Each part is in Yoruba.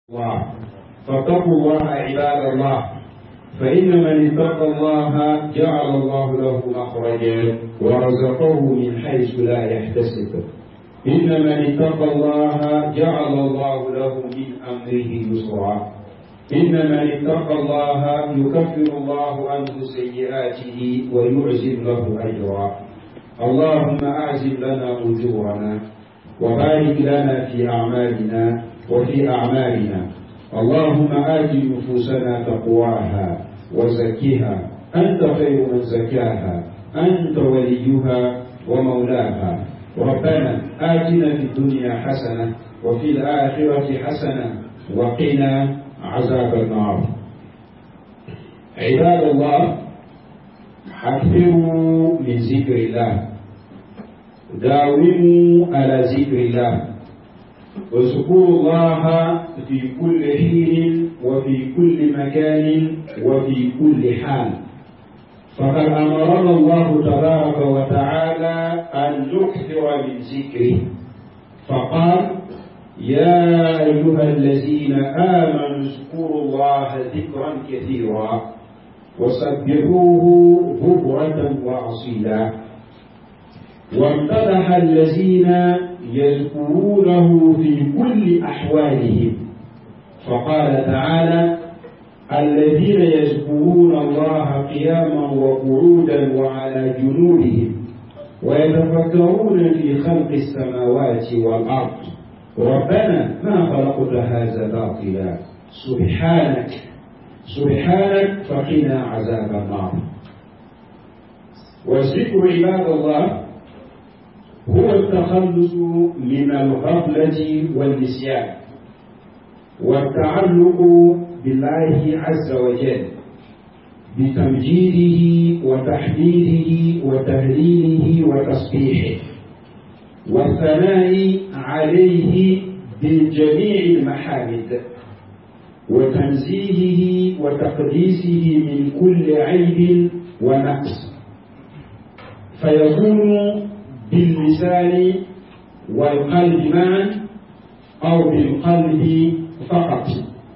الله فاتقوا الله عباد الله، فإن من اتقى الله جعل الله له مخرجا ورزقه من حيث لا يحتسب. إن من اتقى الله جعل الله له من أمره يسرا. إن من اتقى الله يكفر الله عنه سيئاته ويعزم له أجرا. اللهم أعزم لنا أجورنا وبارك لنا في أعمالنا وفي أعمالنا. اللهم آت نفوسنا تقواها وزكها، أنت خير من زكاها، أنت وليها ومولاها. ربنا آتنا في الدنيا حسنة وفي الآخرة حسنة وقنا عذاب النار. عباد الله، أكثروا من ذكر الله، داوموا على ذكر الله، واذكروا الله في كل حين وفي كل مكان وفي كل حال. فقد أمرنا الله تبارك وتعالى أن نكثر من ذكره، فقال: يا أيها الذين آمنوا اذكروا الله ذكرا كثيرا وسبحوه بكرة وأصيلا. وامتدح الذين يذكرونه في كل أحوالهم، فقال تعالى: الذين يذكرون الله قياما وقعودا وعلى جنوبهم ويتفكرون في خلق السماوات والأرض ربنا ما خلقت هذا باطلا سبحانك فقنا عذاب النار. والذكر عباد الله هو التخلص من الغفلة والنسيان والتعلق بالله عز وجل بتمجيده وتحميده وتهليله وتسبيحه والثناء عليه بجميع المحامد وتنزيهه وتقديسه من كل عيب ونقص، فيكون باللسان والقلب معا أو بالقلب فقط.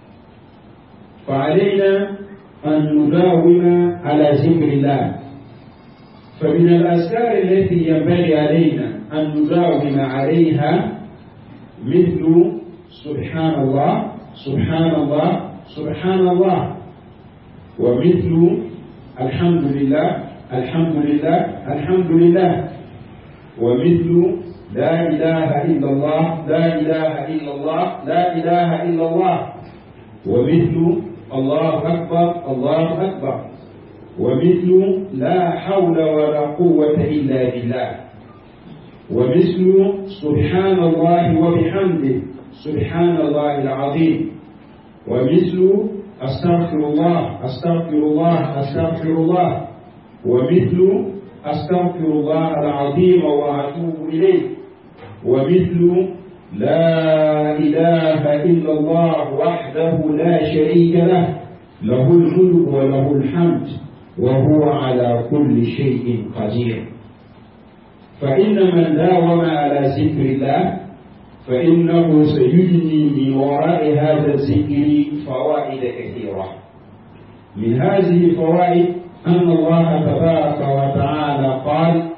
فعلينا أن نداوم على ذكر الله. فمن الأذكار التي ينبغي علينا أن نداوم عليها مثل سبحان الله سبحان الله سبحان الله، ومثل الحمد لله الحمد لله الحمد لله، ومثل لا إله إلا الله لا إله إلا الله لا إله إلا الله، ومثل الله أكبر الله أكبر، ومثل لا حول ولا قوة إلا بالله، ومثل سبحان الله وبحمده سبحان الله العظيم، ومثل أستغفر الله أستغفر الله أستغفر الله، ومثل أستغفر الله العظيم وأتوب إليه، ومثل لا إله إلا الله وحده لا شريك له له الملك وله الحمد وهو على كل شيء قدير. فإن من داوم على ذكر الله فإنه سيجني من وراء هذا الذكر فوائد كثيرة. من هذه الفوائد أن الله تبارك وتعالى قال: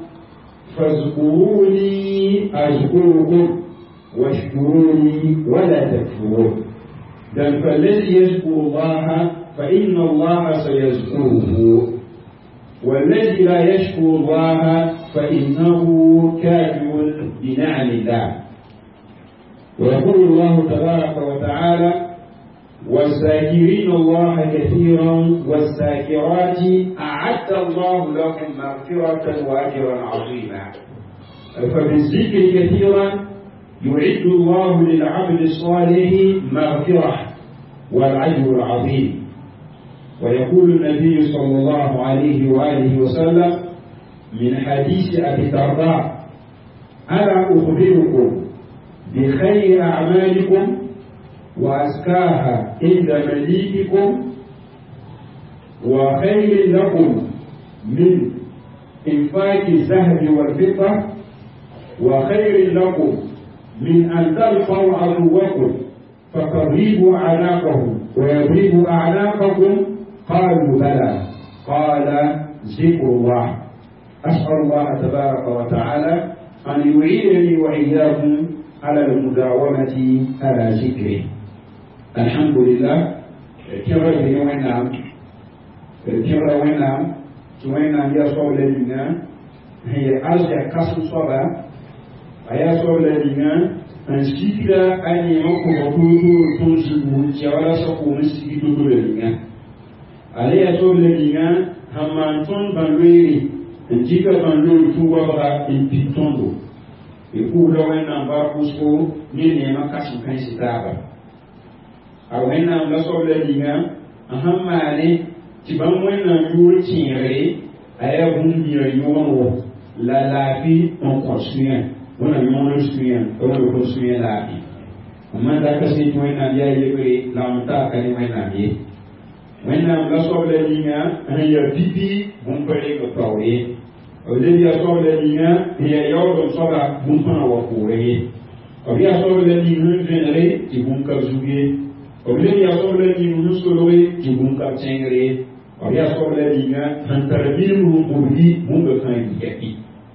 فاذكروني أذكركم واشكروني ولا تكفرون. فالذي يذكر الله فإن الله سيذكره، والذي لا يشكر الله فإنه كافر بنعم الله. ويقول الله تبارك وتعالى: والذاكرين الله كثيرا والذاكرات أعد الله لهم مغفرة وأجرا عظيما. فبالذكر كثيرا يعد الله للعبد الصالح مغفرة والأجر العظيم. ويقول النبي صلى الله عليه وآله وسلم من حديث أبي الدرداء: ألا أخبركم بخير أعمالكم وأزكاها عند مليككم وخير لكم من إنفاق الذهب والفضة وخير لكم من أن تلقوا عدوكم فَتَضْرِبُوا أَعْنَاقَهُمْ وَيَضْرِبُوا أَعْنَاقَكُمْ قالوا بلى قال ذكر الله. أسأل الله تبارك وتعالى أن يعينني وإياكم على المداومة على ذكره. الحمد لله. كبر يومنا توينا يسوع لنا هي أرجع كسر صبا أيسوع لنا أنسيكلا أني يوم تنسبون جوالا سكون سكيتو لنا عليه يسوع لنا همانتون بنويري نجيك بنويري فوقها إنبيتوندو يقول لنا باركوسكو نيني ما كسر كنسيتابا أوينا يسوع لنا أهم عليه تبان وين يقول تيري أيهم يوم la lafi on construit on a construit on a construit la vie on da kasi to ina ya yebe la mta kali wena ye wena la sobre linya ya bibi bon pele ko tawé o le ya sobre linya ya yo do soba bon pana wa kore o ya sobre linya venere ti bon ka zuge o le ya sobre linya solowe ti bon ka tengere o ya sobre linya hantarbiru murdi bon ka kan yaki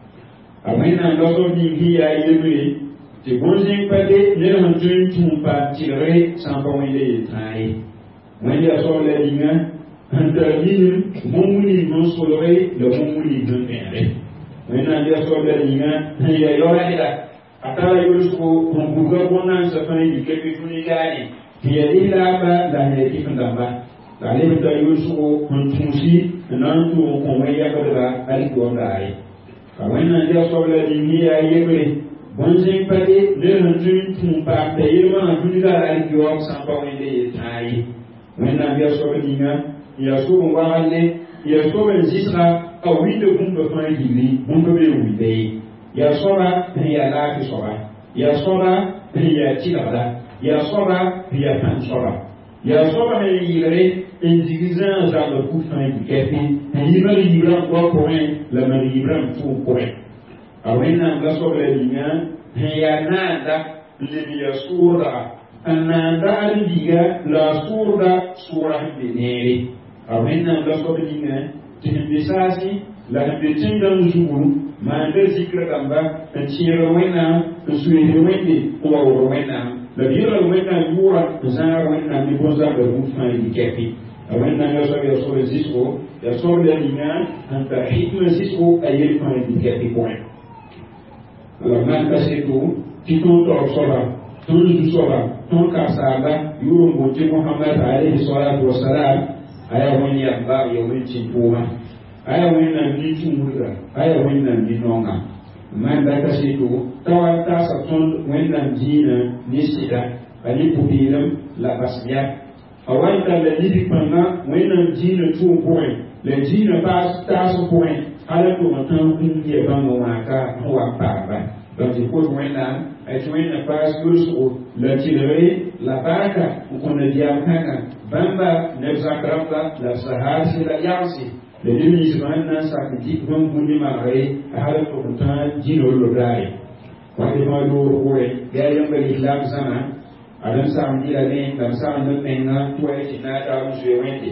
Amena loso ni hiya yebe te bonjin pade ne han tun tumpa tire samba wele tai wende so le dinga anta yin mumuni non solore le mumuni non ere wena dia so le dinga hiya yora ida atala yusko kumbuga bonan sa fani dikepi tuni gani hiya ila ba da ne kifandamba dale ta yusko kuntumsi nan tu ko waya ba ali ko ndai Kawena dia sola dingia yebe bonjin pade le hanjun tumpa tayema dunga alkiwa samba wende tai wena dia sola dinga ya so ngwale ya so benzisra awinde bumba fani dili bumba be wide ya sola ya la ki sola ya sola ya tilada ya sola ya tan sola ya sola ne yire indigizan za le kufan du kefi yibali yibran ko point la mari yibran fu point awena ngaso le linya ya nanda le ya sura ananda alidiga la sura binere awena ngaso le linya tinbisasi la bitinda nzuru mande zikra kamba tchira wena suye wende ko wena la bira wena yura zara wena ni boza be kufan du kefi awena ngaso ya so zisco ya so le linya anta hikma zisco ayel fan du kefi point alors man kasetu tikon to sola tun sola ton kasaba yuro moti Muhammad alayhi salatu wassalam aya woni amba yo winchi puma aya woni na ni tumura aya woni na ni nonga man da kasetu tawata sa ton wenda jina ni sida ani pupilam la basya awanta la lidi panga wenda jina tu point le jina pas taso point ala to matan kun ye bango maka wa papa donc il faut wenda ay wenda pas yusu la tiré la baraka qu'on a dit amkana bamba nebzakramba la sahasi la yansi le demi zmanna sakiti bon buni mare ala to matan jino lo dai wa de ma lo ko ya yamba islam sana adam sam dila ne dam sam no menga to ay tinata musu wende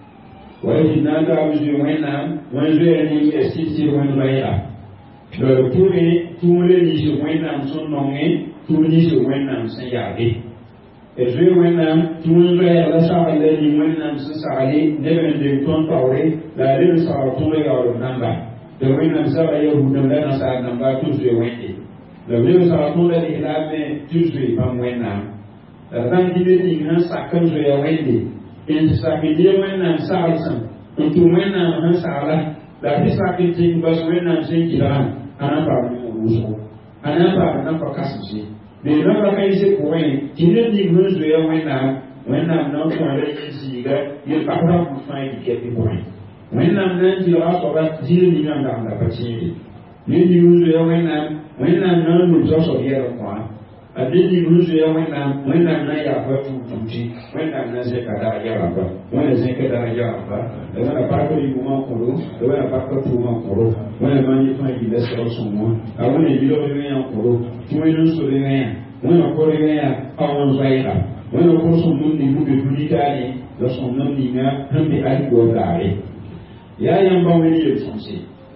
wani na ga wuce wannan wani zai ne ya sisi wani baya da tune ni shi wannan sun nonge tuni shi wannan sun yabe e zai wannan tun zai ya sa da ni wannan sun sare ne ban da ton taure da rin sa tun ga wannan ba da wannan sai ya hudu da na sa nan ba tun zai wende da rin sa tun da ilabe tun zai ban wannan da dan gibe ni nan sa kan zai ya wende in sakidi wannan sa'alsan to wannan han sa'ala da bi sakidi bas wannan sai kiran ana ba mu ruso ana ba na fa kasance me na ba kai sai ko wani kinin ni mun zo ya wannan nan ko da shi ga ya fara mu fai ke bi ko wannan nan ji a so ba ji ni nan da ba ci ni mun zo ya wannan nan mu zo so ya ko adini ruzu ya wannan na ya fatu tuti wannan na zai kada ya raba wannan zai kada ya raba da wannan farko yi kuma koro da wannan farko tuma koro wannan ma ni fa yi da sai su mu a wannan yi lo ne ya koro kuma yin su ne wẽna korgã pawn zoɛɛga wẽna kor sõm nom ning be dũnitaane la sõm nom ninga sẽn be alkooldaare yaa yãmba wẽnd yel-sõmse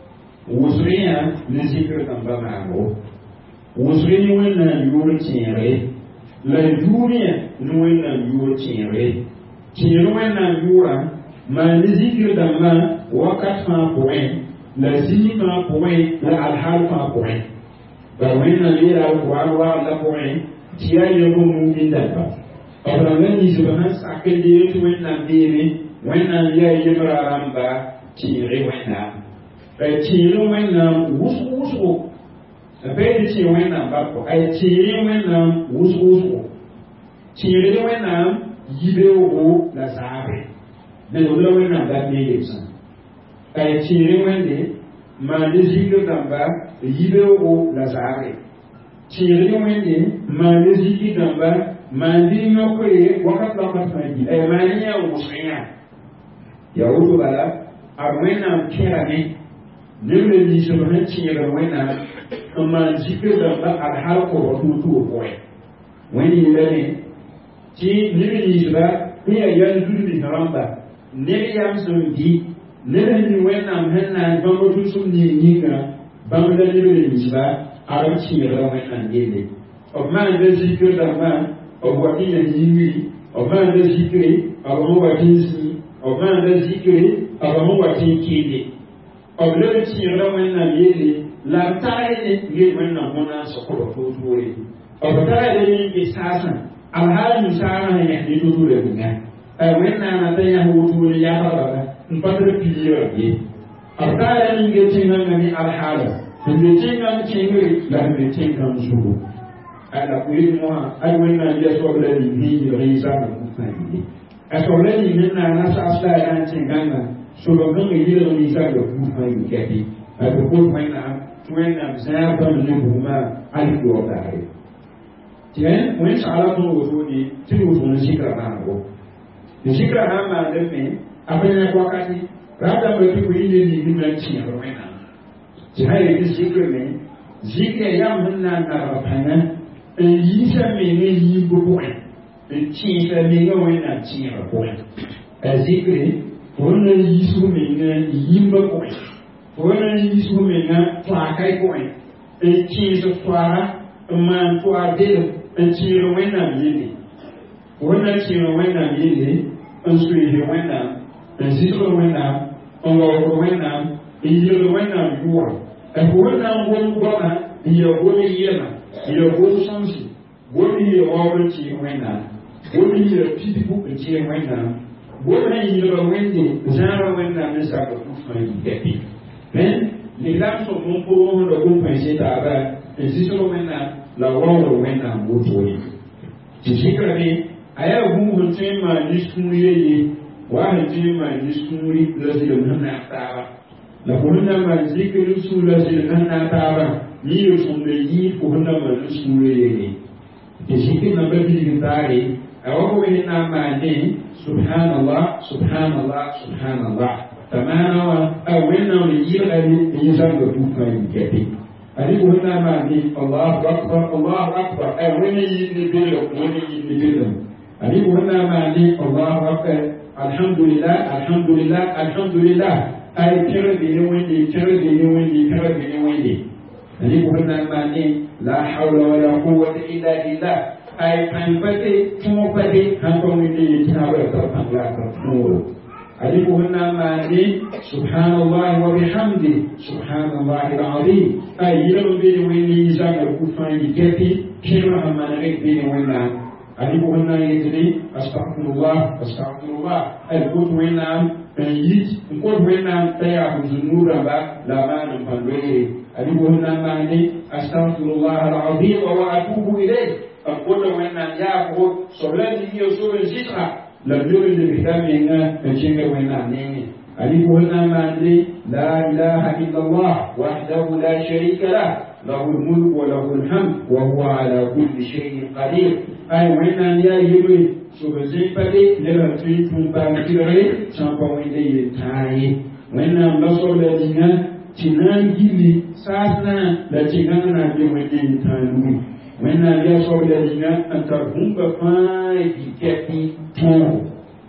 wʋsgẽ ne zikr dãmba maango wʋsgẽ ne wẽnnaam yʋʋr tẽegre la yuurẽ ne wẽnnaam yʋʋr tẽegre tẽeg wẽnnaam yʋʋrã maan ne zikr dãmbã wakat fãa pʋgẽ la zĩig fãa pʋgẽ la alhaal fãa pʋgẽ bar wẽnnaam yeela alqur'an waag la pʋgẽ tɩ yaa yãmb mumin dãmba b rãmbã ninsb sãn sak n deeg tɩ wẽnnaam beeme wẽnnaam yaa yembra rãmba tẽege wẽnnaam tẽeg wẽnnaam wʋsg-wʋsgo beed tẽeg wẽnnaam barko ay tẽeg wẽnnaam wʋsg-wʋsgo tẽegd wẽnnaam yibeoogo la zaabre beoog la wẽnnaam dat ne yelsã ay tẽeg wẽnde maande zikr dãmba yibeoogo la zaabre tẽegd wẽnde maande zikr dãmba maande yõkre wakat fãa gi ay maande yã wʋsgẽ yaa woto bala ad wẽnnaam kẽrame neb la ninsb sẽn tẽegd wẽnnaam n maan zikr dãmba ad hal kobg tuur-tuur pʋgẽ wẽnd yeelame tɩ neb ninsba n yaa yal-dũni rãmba neb yam sẽn bɩ neb sẽn mi wẽnnaam sẽn na n bãmb tʋʋsm ning yĩnga bãmb la neb la ninsba ad b tẽegda wẽnnaam yelle b maanda zikr dãmbã b wat n yaa yĩngri b maanda zikre b sẽn wat n zĩ b maanda zikre b sẽn wat n kɩɩle b leb tẽegda wẽnnaam yelle la b tagde ngel wẽnnaam wẽnnaam sẽkr toor-toore b tagda ning be saasã alhaal ninsaarã sẽn yãs ne to-toora ninga wẽnnaamã t'a yãs wotoore yagraba n pa tɩ piirã ye b tagda ninge tẽngãngã ne alhaala n be tẽngãng kẽngre la n be tẽngãng zugu la koyel mosã ad wẽnnaam ya soab la ning sẽn yɩlg y zãmb fãa ye a soab la ning sẽn naana saas la a yaa n tẽngãngã sobg gãng yɩlg ne zãmba buud fãa yũ kɛpɩ a tɩ kot wẽnnaam tɩ wẽnnaam zãag bãmb ne bugumã alkooldaare tɩ wẽnd sagla tõnd wotone tɩ d wʋsg ne zikra maanego tɩ zikra sã n maandame a pa yãk wakate raa dãmba tɩ bõe ne ning na n tẽegr wẽnnaam tɩ sã yetɩ zikrme zikra yam sẽn na n nabg pãngã n yiisa mengã yiimb pʋgẽ n tẽesa mengã wẽnnaam tẽegr pʋgẽ a zikre fo na n yiisg mengã yimbã pʋgẽ fo na n yiisg mengã toakay pʋgẽ n tẽes toara n maan toar delem n tẽeg wẽnnaam yelle fo na n tẽeg wẽnnaam yelle n soeesd wẽnnaam n zɩsg wẽnnaam n waoogd wẽnnaam n yɩlg wẽnnaam yʋʋra fo wẽnnaam gom goamã n yaa gom yɩlmã n yaa gom sõmse gom n yaa waoogd n tẽeg wẽnnaam gom n yaa pidbu n tẽeg wẽnnaam gom n yɩlga wẽnde zãaga wẽnnaam ne zaka pʋg fãa yɩ kɛpɩ lislaam sõm n pʋgẽsda gom-pãense taaba n zɩsg wẽnnaam la waoogd wẽnnaam wotore tɩ zikrame a yaa bũmb sẽn tõe n maan nis-kũur ye wa sẽn tõe n maan nis-kũuri la zɩlem sẽn naag taaba la fo sẽn na n maan zikr sũur la zɩlem sẽn naag taaba yẽ yel-sõmda yĩid fo sẽn na n maan nis-kũur yelle tɩ zikr namba bilg n taare a wa fo sẽn na n maande subhanallah subhanallah subhanallah t'a maana wã a wẽnnaam n yɩlga ne n yẽ zãmba pʋg fãa yũ kɛpɩ ani ko na maande allahu akbar ay wẽnna yɩɩd ne belem wẽnna yɩɩd ne belem ani ko na maande allahu akbar alhamdulillah alhamdulillah alhamdulillah ay pẽgde ne wẽnde pẽgde ne wẽnde pẽgde ne wẽnde ani ko na maande la hawla wala quwwata illa billah ay pãn pa tɩ tõog pa de sãn pa wẽnde yetɩ sã ba tar pãng la a tar tõogo ani ko na maande subhanallah wa bihamdi subhanallah alazim ay yɩlg bene wẽnde yɩ zãmba pʋg fãa yɩ kɛpɩ pẽgrã sã manegd bene wẽnnaam ani ko na yetɩne astagfirullah astagfirullah ay kot wẽnnaam n yit n kot wẽnnaam t'a yaa fo zũ-nuur rãmba la a maan n pãn loeere ani ko na maande astagfirullah alazim wa atubu ilayh n kota wẽnnaam yaafgo soab la ning ya sob n zɩsga la b leb n lebsda mengã n kẽnga wẽnnaam nengẽ ani ko na maande la ilaha illa allah wahdahu la sharika lah lahu lmulk wa lahu lhamd wa huwa ala kulli shay'in qadir ay wẽnnaam yaa yebre sob n zẽn pa de neb a tõe n tũu paam tɩgre sãn pa wẽnda yel tãag ye wẽnnaam la soab la ningã tɩ na n gilli saas na la tɩ gãng na n be wẽnda yel tãag nugu wẽnnaam yaa soab la yĩnga n tar bũmba fãa yikɛpɩ tõogo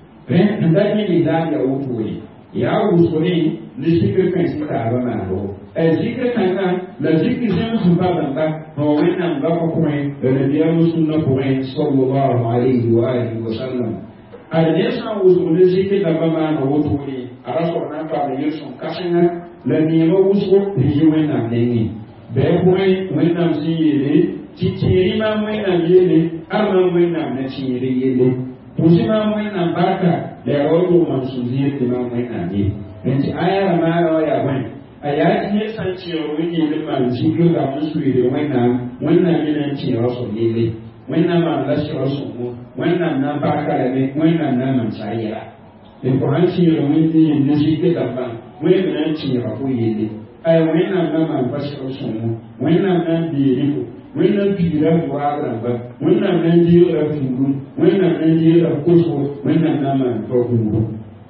n da yẽ lislaam yaa wotore yaa wʋsgre ne zikr kãe sẽn taaba maando zikr kãngã la zikr zẽm sẽn pa bãmba wẽnnaam bakã pʋgẽ la nabiyaam sũnnã pʋgẽ sallallahu alayhi wa alihi wa sallam ad ned sã n wʋsg ne zikr dãmba maana wotore a ra soab na n paam yel-sõm-kãsengã la neemã wʋsgo tɩ yɩ wẽnnaam nengẽ bɩa pʋgẽ wẽnnaam sẽn yeele tɩ tẽeri maam wẽnnaam yeele a maam wẽnnaam na tẽere yelle pʋsɩ maam wẽnnaam barka la yaa wa tʋg mam sũ-zɩɩr tɩ maam wẽnnaam ye nti aya ramaana wa yaa bõe a yaa tɩ ned sã n tẽeg wẽn yeel n maan zikr gam n sʋɩɩde wẽnnaam wẽnnaam me na n tẽega sõm yelle wẽnnaam maan la sɛga sõmo wẽnnaam na n barka lame wẽnnaam na n mam saa yɛla n fo sãn tẽega wẽnd yel ne zikr dãmbã wẽnd me na n tẽega fo yelle ay wẽnnaam na n maan pa sɛg sõmo wẽnnaam na n beere fo wẽnnaam piira doaab rãmba wẽnnaam na n deegra fuurum wẽnnaam na n deegra kosgo wẽnnaam na n maan pa buuro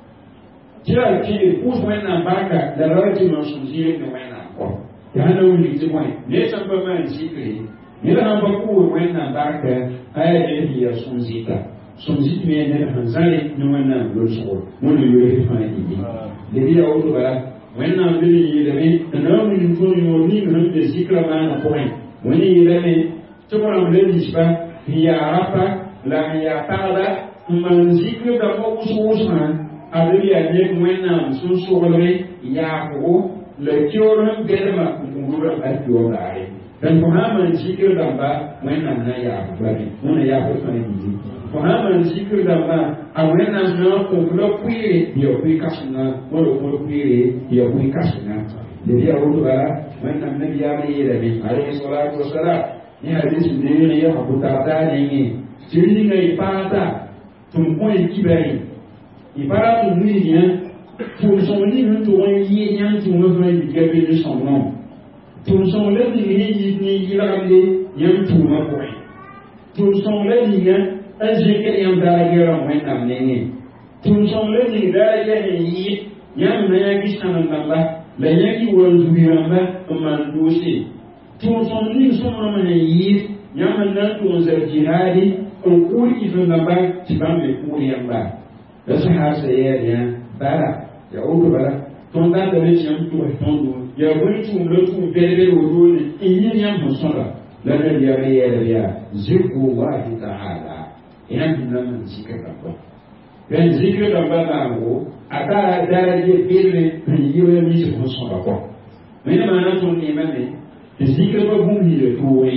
tɩ yaa kẽer pʋʋs wẽnnaam barka la ra tɩ mam sũ-zɩɩr ne wẽnnaam kɔ tɩ sãn na wilg tɩ bõe ned sãn pa maan zikre ned sãn pa pʋʋr wẽnnaam barka a yaa ned sẽn yaa sũ-zɩka sũ-zɩk me ned sẽn zãre ne wẽnnaam lolsgo wẽnd yoore fãa yɩme leb yaa woto bala wẽnnaam bɩ ne yeelame n na n wilg tõnd yõor ning sẽn be zikrã maana pʋgẽ wẽnd yeelame tɩ b rãmb la lisba n yaa rapa la n yaa tagda n maan zikr dãmbã wʋsg-wʋsgã ad b yaa neb wẽnnaam sũ-soglre yaafgo la keoor sẽn bɛdmã n gũgrã a keoor daare dãn fo sã n maan zikr dãmba wẽnnaam na n yaaf bame wẽna yaaf fãa yĩndi fo sã n maan zikr dãmbã a wẽnnaam na n kõf la pʋɩɩre tɩ yaa pʋɩ-kãsengã wala kõl pʋɩɩre tɩ yaa pʋɩ-kãsengã leb yaa woto bala wẽnnaam nabiyaamã yeelame alayhi salatu wasalam ne hadis n deene ya abu darda nengẽ tɩ rĩnga y paata tɩ m kõ y kibare y para tɩ wilgã tʋʋm-sõng ning sẽn tʋg n yɩ yãng tɩ wã fãa yika be ne sõngõ tʋʋm-sõng la ning ne yɩ ne yɩlgemde yãmb tʋʋmã pʋgẽ tʋʋm-sõng la ningã n zẽkd yãmb daara rãmb wẽnnaam nengẽ tʋʋm-sõng la ning daara yɛs n yɩ yãmb na yãk-y sãnem dãmba la yãk-y wal-zugi rãmba n maan doose tʋʋm-sõng ning sõmdame sẽn yɩɩd yãmb n na n tʋg n zab jihaade n kʋʋr ifẽ dãmba tɩ bãmb me kʋʋr yãmba la sahaasa yɛɛdẽ bala ya woto bala tõnd datame tɩ yãmb tʋgs tõndo yaa bõe tʋʋm la tʋʋm bɛd-bɛd wotoone n yɩ yãmb sẽn sõda la nabiyaamã yɛɛlb yaa zikrullahi taala yãmb na man zikr dãmba bẽn zikr dãmba maango a tara daraje belme n yɩra ninsg sẽn sõda kɔ wẽnd maana tõnd neemame tɩ zikr pa bũmb yɩla toore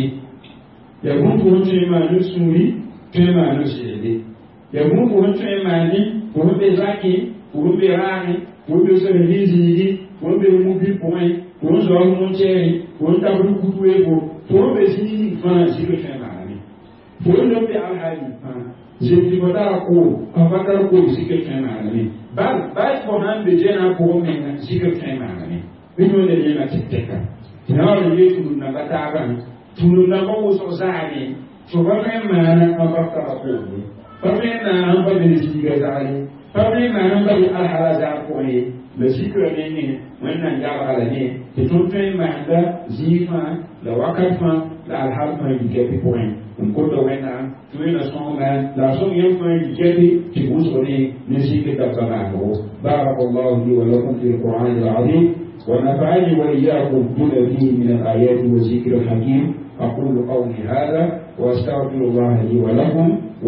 yaa bũmb fo sẽn tõe n maan n sũuri tõe n maan n seelde yaa bũmb fo sẽn tõe n maan ne fo sẽn be zakẽ fo sẽn be raane fo sẽn be sẽn liziigi fo sẽn be mubi pʋgẽ fo sẽn zaoog mõn-tɛɛre fo sẽn tabd kut-weego fo sẽn be zĩig fãa zikr tõe n maaname fo sẽn be alhaali fãa zemtɩ fo tara koom a fa tar koom zikr tõe n maaname bal fo sãn be dẽnã pʋgẽ menga zikr tõe n maaname bɩ yõonda yẽnga tɩk-tɛka tɩ na wa ye tũlum-dãmba taabã tũlum-dãmbã wʋsg zaame tɩ fa tõe n maana n pa tara koomde fa tõe n naana n pa be ziiga zagre pa tõe n maana n pa be alhala zaag pʋgẽ ye la zikrã nengẽ wẽnnaam yabga la ne tɩ tõnd tõe n maanda zĩig fãa la wakat fãa la alhal fãa yikɛpɩ pʋgẽ n kota wẽnnaam tɩ wẽnna sõngma la a sõng yãmb fãa yikɛpɩ tɩ wʋsg ne zikr dãmba maanego baraka allahu li wa lakum fi lqur'an alazim ونفعني وإياكم بما فيه من الآيات والذكر الحكيم أقول قولي هذا وأستغفر الله لي ولكم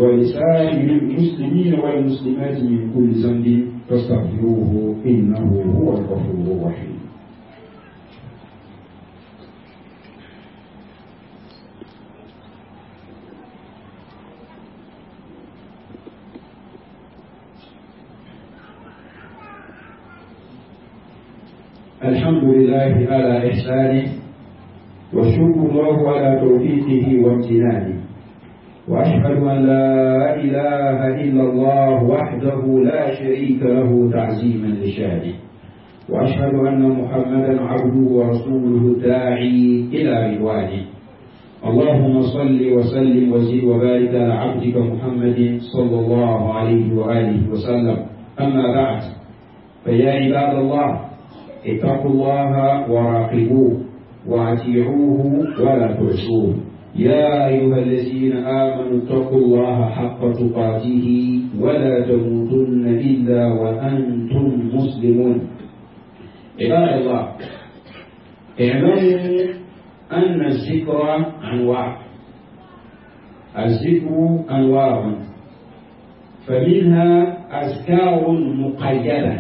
ولسائر المسلمين والمسلمات من كل ذنب فاستغفروه إنه هو الغفور الرحيم. الحمد لله على إحسانه والشكر الله على توفيقه وامتنانه وأشهد أن لا إله إلا الله وحده لا شريك له تعظيما لشانه وأشهد أن محمدا عبده ورسوله الداعي إلى رضوانه اللهم صل وسلم وزد وبارك على عبدك محمد صلى الله عليه وآله وسلم أما بعد فيا عباد الله اتقوا الله وراقبوه واطيعوه ولا تعصوه يا أيها الذين آمنوا اتقوا الله حق تقاته ولا تموتن إلا وأنتم مسلمون. عباد الله، اعلموا أن الذكر أنواع. الذكر أنواع، فمنها أذكار مقيدة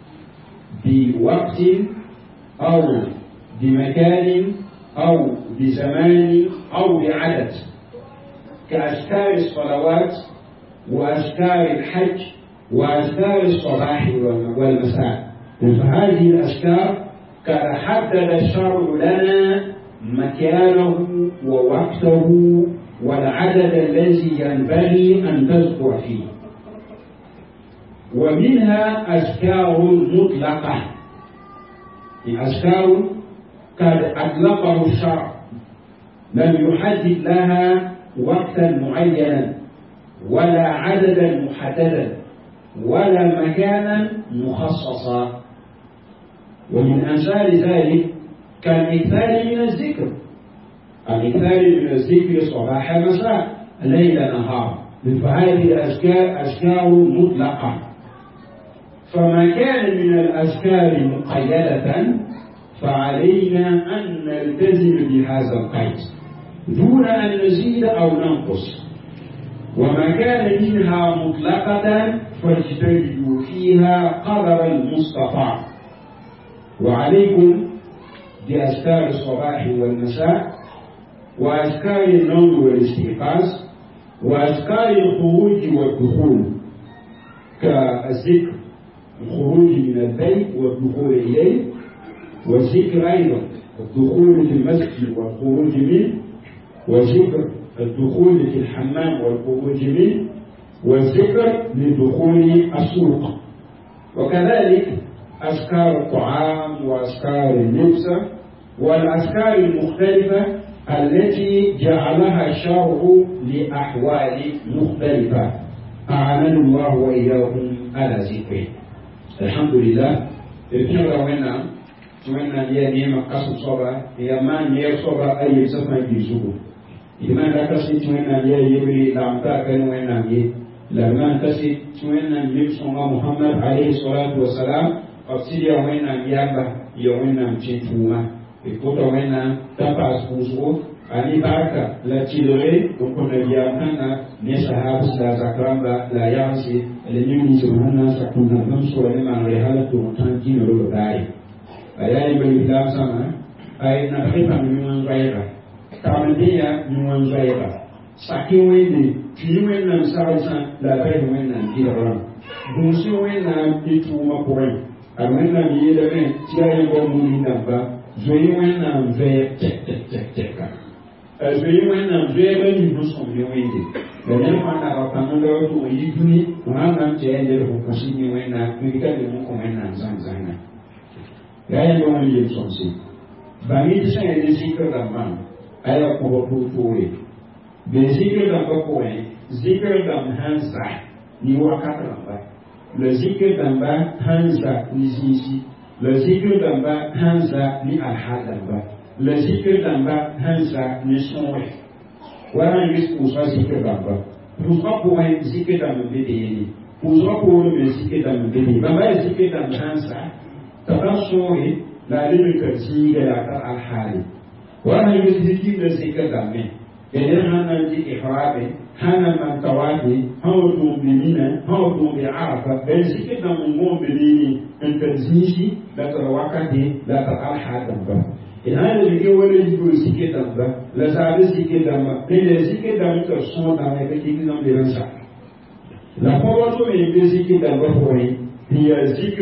بوقت أو بمكان أو بزمان أو بعدد، كأذكار الصلوات وأذكار الحج وأذكار الصباح والمساء. فهذه الأذكار قد حدد الشرع لنا مكانه ووقته والعدد الذي ينبغي أن تذكر فيه. ومنها أذكار مطلقة، أذكار قد أطلقه الشرع، لم يحدد لها وقتا معينا ولا عددا محددا ولا مكانا مخصصا. ومن أمثال ذلك كالإكثار من الذكر، الإكثار من الذكر صباح مساء ليل نهار. فهذه الأذكار أذكار مطلقة. فما كان من الأذكار مقيدة فعلينا أن نلتزم بهذا القيد دون أن نزيد أو ننقص. وما كان منها مطلقة فاجتهدوا فيها قدر المستطاع. وعليكم بأذكار الصباح والمساء وأذكار النوم والاستيقاظ وأذكار الخروج والدخول، كالذكر الخروج من البيت والدخول إليه، والذكر أيضا الدخول في المسجد والخروج منه، وذكر الدخول في الحمام والخروج منه، والذكر لدخول السوق. وكذلك أذكار الطعام وأذكار اللبس والأذكار المختلفة التي جعلها الشرع لأحوال مختلفة. أعاننا الله وإياكم على ذكره. الحمد لله. الفكرة وين يا نيم قصد صبا يا مان يا صبا أي سفن بيزوج. إذا ما كسيت وين يا يبري لام تاكل وين يا لما كسيت وين يبصم محمد عليه الصلاة والسلام أفسيا وين يابا يوين تشيفوما. Ikuta wena tapas kusu ani baraka la chilore ukuna yamana ne sahabu la zakramba la yansi le nyuni subhana sakuna namso le man rehala to tanji no lo dai ayai bani lam sama ay na khifa nyuan zaira tamandiya nyuan zaira sakiwende kiwen sausa la bai wena kidara bunsi wena itu mapoin amena yele tiaye bo munamba zoe wena mve tek zoe wena mve bani buso mwende bani mwana wakanondo to yiduni mwana mtende ko kasini wena nikale muko wena zanzana yaya ndo wani sonsi bani tsa ne zikr da man aya ko ko towe be zikr da ko zikr da hansa ni wakata ba le zikr da hansa ni zizi le zikr damba hansa ni alhadamba le zikr damba hansa ni sonwe wana yus kusa zikr damba kusa ko hay zikr damba bideni kusa ko le zikr damba bideni bamba zikr damba hansa tabassohi la limika ziga la ta alhali wana yus zikr damba idan hanan di ihrabi hana man tawadi hawdu bimina hawdu bi arafa ben zikr damba ngom bideni التنزيشي لا تروقتي لا تقال دمبا إن هذا اللي ولا يقول سكي دمبا لا زاد سكي دمبا إن سكي دمبا تصون دمبا كي كنا بيرنسا لا قوة من سكي دمبا هوي هي ذكر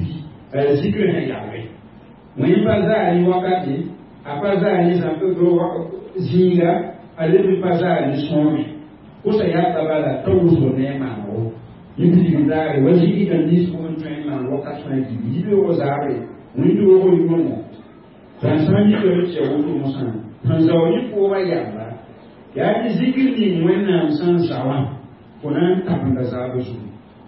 هي ذكر هي يعني من بازاري وقتي أبازاري سامبو زينغا ألبي بازاري سومي كوسا تبالا توسو نيما هو يبدي بداري وزيكي كنديس man location di video zare window ko yumo transanyi ko ce wuto musan tanzawi ko wayamba ya ji zikiri wannan san sawan kunan tafin da zabu su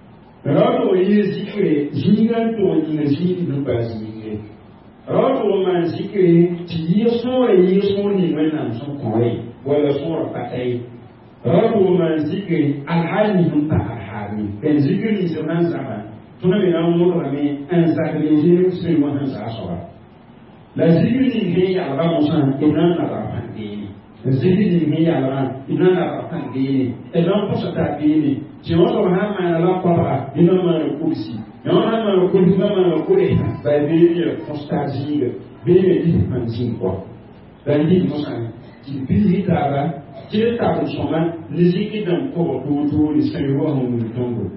rawo yi zikiri jingan to ni zikiri no ba zikiri rawo man zikiri ti yi so ni wannan sun koyi wala sura patai rabu man zikri alhali hum ta alhali kan zikri zaman zaman tuna me na mo rame an zakri je sai mo han sa so la zikri ni ya ba mo san inan na ba pandi zikri ni ya ba inan na ba pandi e don ko sa ta bi ti o to ha ma na la pa ina ma ko si no ha ma ko ni ma ko re ba bi ya constaziga bem ele mantinha qual daí moça que visitava diretamente chama lisiquidam como tudo eles pegou um tombo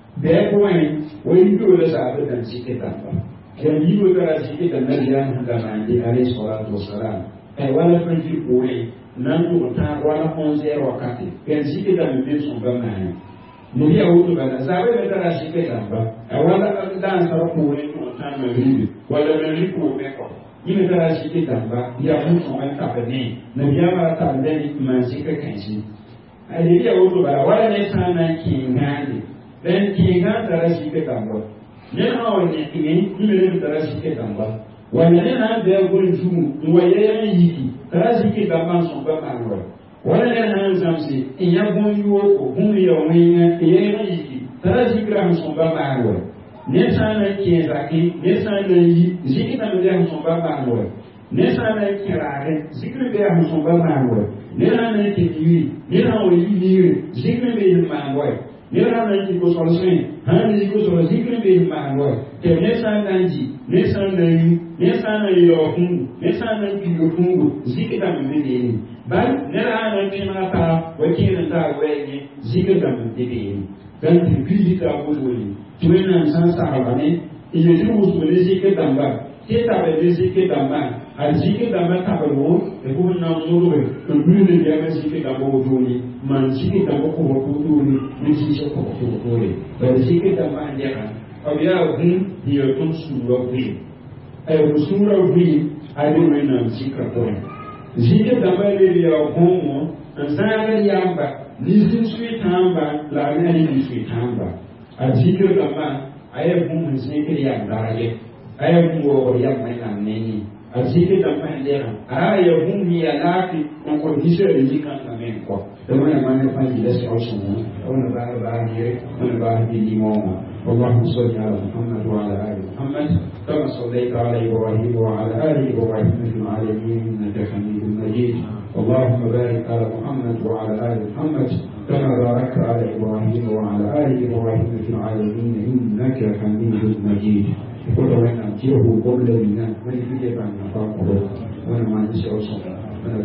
depois o índio eles abrem a lisiquidam que a língua da lisiquidam na região da mãe ali solar do salam é o ala foi de boi não tu tá agora com zero aqui que a lisiquidam me são bem no dia outro vai sabe da lisiquidam é o ala dança para boi com tá no rio wala no rio yimi tara shi tamba ya mun so an ka bane na biya ma ta da ni man shi ka kan shi a da biya wato bara wala ne sanan ki ngani dan ki ga tara shi tamba ne na wani ne yimi tara shi tamba wala ne na da gurin jumu waye ya yi tara shi tamba so ba kan wala ne na zamsi in ya gon yo ko hun ya wani ne ya yi tara shi gram so ba kan nesana kiezaki nesana yi zikita no dia musomba bango nesana kirare zikri dia musomba bango nesana kiyi nesana yi zikri be bango nesana ki ko solution hani ko so zikri be bango te nesana yi nesana yo fungu nesana ki yo fungu zikita me be bal nesana kinata wakina ta wenye zikita me be kan ti ta ko tuena sansa habane ile tu usule zike damba kita be zike damba azike damba tabalo e ko na muru to dule ya zike damba wotoni man zike damba ko wotoni ni zike ko wotoni be zike damba ndeka obia hun hiyo tumsura wi ay usura wi ay do na zike to zike damba le ya homo ansanga yamba ni zike tamba la ni zike tamba a zikir gama ayar mun zikir ya daraje ayar mun wo ya mai nan ne a zikir gama ne a ya mun ya lafi ko ko hishe da zikan na men ko da wannan man fa ji da shi ausu mu wannan ba ne wannan ba ni limoma اللهم صل على محمد وعلى ال محمد كما صليت على ابراهيم وعلى ال ابراهيم في العالمين انك حميد مجيد اللهم بارك على محمد وعلى ال محمد كما باركت على ابراهيم وعلى ال ابراهيم في العالمين انك حميد مجيد يقول لنا جيه قبل منا من يجي بعد نفاقه وانا ما نسي وانا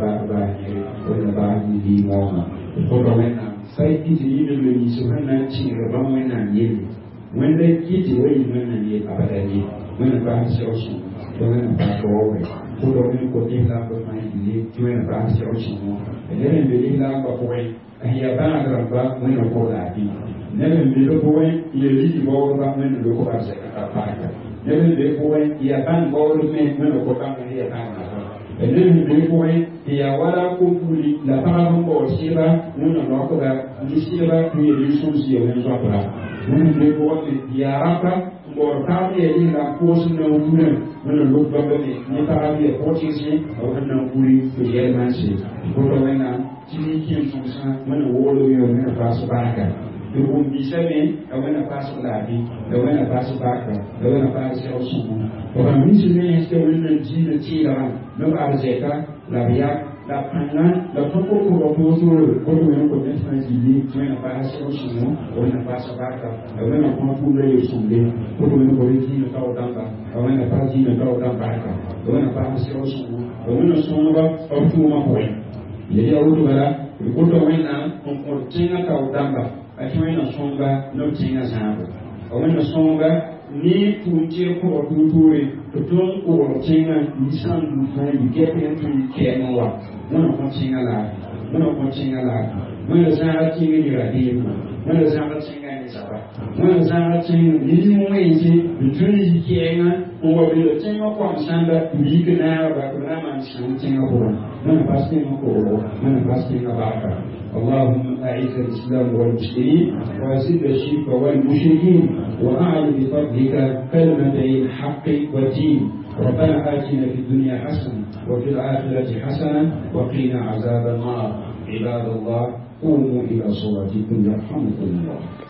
بعد دي موما يقول لنا سيدي تجيب من سبحانه تشير بمنا يلي when they get away when they are ready when the back shows when the back over put on the cooking lamp of my belief when the back shows and then the lamp of way and he abandoned the back when the call at him never be the boy he leave over when the local as a parker never be boy he abandoned all the men when the call back and he abandoned and then the boy he awara compuli la parole pour Shiva when the local that Shiva he resources when the when they go to the Araba, or Tabi, and a portion of women, when a look back at the Netabi, a portion of a Napuri to the Elmansi, Potawena, Chini Kim Susan, when a wall of your men pass back. The won't be seven, and when a pass of Labi, and when a pass back, and when a pass of Sumu. For a missionary is the women, Gina Tira, no Arzeka, Labia. La panna, la poco proposo, come un connesso di una passo sono, o una passa barca, o una confusa io sono, come un politino tao damba, o una partita tao damba, o una passo sono, o una sono, o tu una poi. Ieri ho avuto il culto wena, un portina tao damba, a cui una somba non tinga sangue. O una somba, ni punti ko tuturi, tutun ko tinga, ni sangu, ni gepe tu kemoa. Muna continua lá, muna zara tinha de radima, muna zara tinha de saba, muna zara tinha de momento, de tudo de quenga, ouvido tinha com samba, liga na programa de tinha por, muna pastinha por, muna pastinha barca. اللهم أعز الإسلام والمسلمين وأزل الشرك والمشركين وأعلي بفضلك كلمتي الحق والدين ربنا آتنا في الدنيا حسنة وفي الآخرة حسنة وقنا عذاب النار. عباد الله قوموا إلى صلاتكم يرحمكم الله.